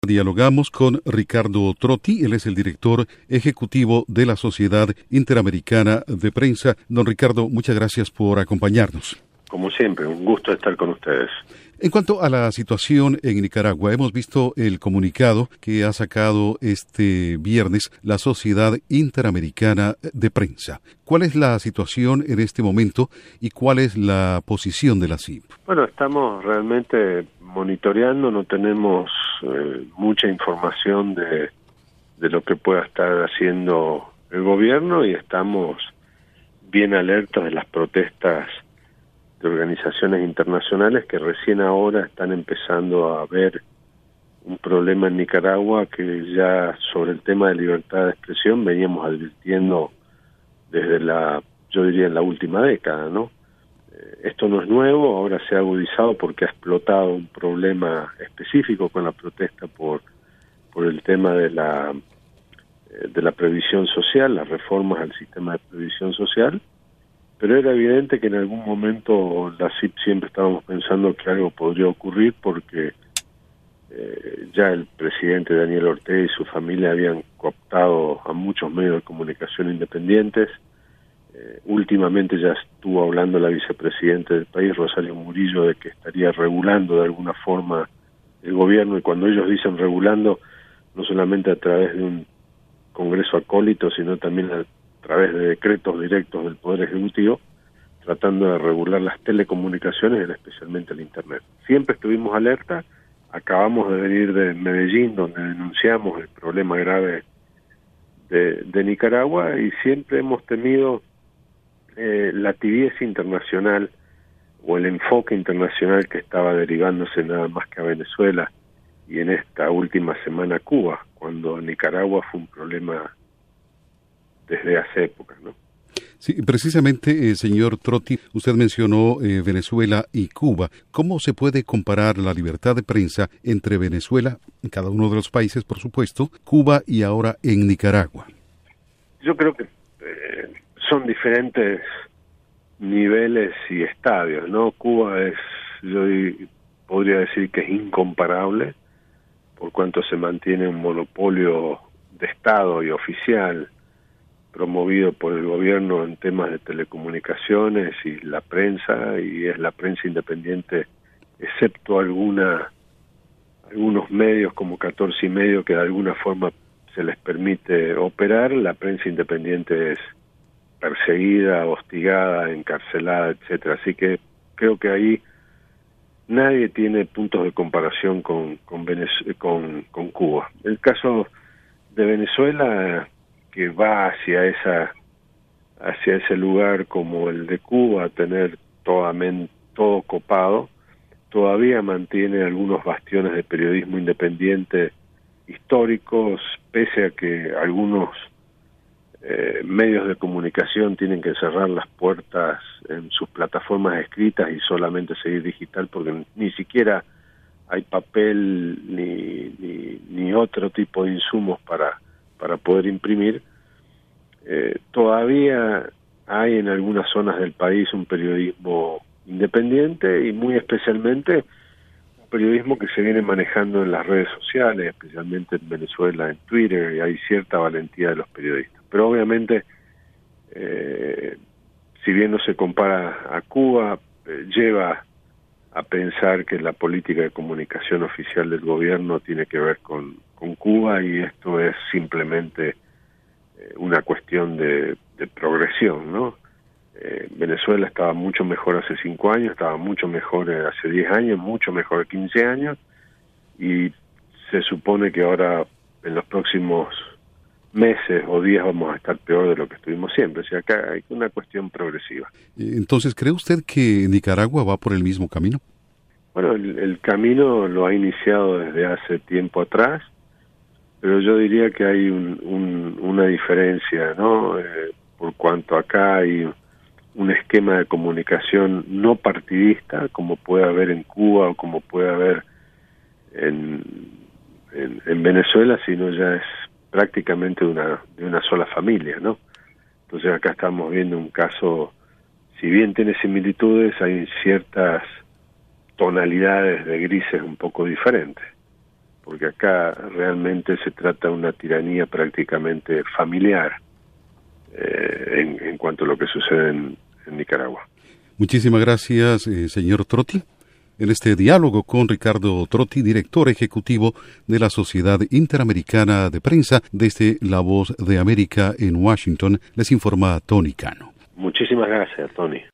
Dialogamos con Ricardo Trotti, él es el director ejecutivo de la Sociedad Interamericana de Prensa. Don Ricardo, muchas gracias por acompañarnos. Como siempre, un gusto estar con ustedes. En cuanto a la situación en Nicaragua, hemos visto el comunicado que ha sacado este viernes la Sociedad Interamericana de Prensa. ¿Cuál es la situación en este momento y cuál es la posición de la CIP? Bueno, estamos realmente monitoreando, no tenemos mucha información de lo que pueda estar haciendo el gobierno y estamos bien alertas de las protestas de organizaciones internacionales que recién ahora están empezando a ver un problema en Nicaragua que ya sobre el tema de libertad de expresión veníamos advirtiendo desde yo diría en la última década, ¿no? Esto no es nuevo, ahora se ha agudizado porque ha explotado un problema específico con la protesta por el tema de la previsión social, las reformas al sistema de previsión social. Pero era evidente que en algún momento la CIP siempre estábamos pensando que algo podría ocurrir porque ya el presidente Daniel Ortega y su familia habían cooptado a muchos medios de comunicación independientes. Últimamente ya estuvo hablando la vicepresidenta del país, Rosario Murillo, de que estaría regulando de alguna forma el gobierno, y cuando ellos dicen regulando, no solamente a través de un congreso acólito, sino también a través de decretos directos del Poder Ejecutivo, tratando de regular las telecomunicaciones, especialmente el Internet. Siempre estuvimos alerta, acabamos de venir de Medellín, donde denunciamos el problema grave de Nicaragua, y siempre hemos temido la tibieza internacional o el enfoque internacional que estaba derivándose nada más que a Venezuela, y en esta última semana Cuba, cuando Nicaragua fue un problema desde hace épocas, ¿no? Sí, precisamente, señor Trotti, usted mencionó Venezuela y Cuba. ¿Cómo se puede comparar la libertad de prensa entre Venezuela, cada uno de los países, por supuesto, Cuba y ahora en Nicaragua? Yo creo que son diferentes niveles y estadios, ¿no? Cuba podría decir que es incomparable, por cuanto se mantiene un monopolio de Estado y oficial promovido por el gobierno en temas de telecomunicaciones y la prensa, y es la prensa independiente, excepto algunos medios como 14 y medio que de alguna forma se les permite operar. La prensa independiente es perseguida, hostigada, encarcelada, etcétera. Así que creo que ahí nadie tiene puntos de comparación con Cuba. El caso de Venezuela, que va hacia ese lugar como el de Cuba, a tener todo copado, todavía mantiene algunos bastiones de periodismo independiente históricos, pese a que algunos medios de comunicación tienen que cerrar las puertas en sus plataformas escritas y solamente seguir digital, porque ni siquiera hay papel ni otro tipo de insumos para poder imprimir. Todavía hay en algunas zonas del país un periodismo independiente, y muy especialmente un periodismo que se viene manejando en las redes sociales, especialmente en Venezuela, en Twitter, y hay cierta valentía de los periodistas. Pero obviamente, si bien no se compara a Cuba, lleva a pensar que la política de comunicación oficial del gobierno tiene que ver con Cuba, y esto es simplemente una cuestión de progresión, ¿no? Venezuela estaba mucho mejor hace 5 años, estaba mucho mejor hace 10 años, mucho mejor 15 años, y se supone que ahora en los próximos meses o días vamos a estar peor de lo que estuvimos siempre. O sea, acá hay una cuestión progresiva. Entonces, ¿cree usted que Nicaragua va por el mismo camino? Bueno, el camino lo ha iniciado desde hace tiempo atrás, pero yo diría que hay una diferencia, ¿no? Por cuanto acá hay un esquema de comunicación no partidista, como puede haber en Cuba o como puede haber en Venezuela, sino ya es prácticamente de una sola familia, ¿no? Entonces acá estamos viendo un caso, si bien tiene similitudes, hay ciertas tonalidades de grises un poco diferentes. porque acá realmente se trata de una tiranía prácticamente familiar en cuanto a lo que sucede en Nicaragua. Muchísimas gracias, señor Trotti. En este diálogo con Ricardo Trotti, director ejecutivo de la Sociedad Interamericana de Prensa, desde La Voz de América en Washington, les informa Tony Cano. Muchísimas gracias, Tony.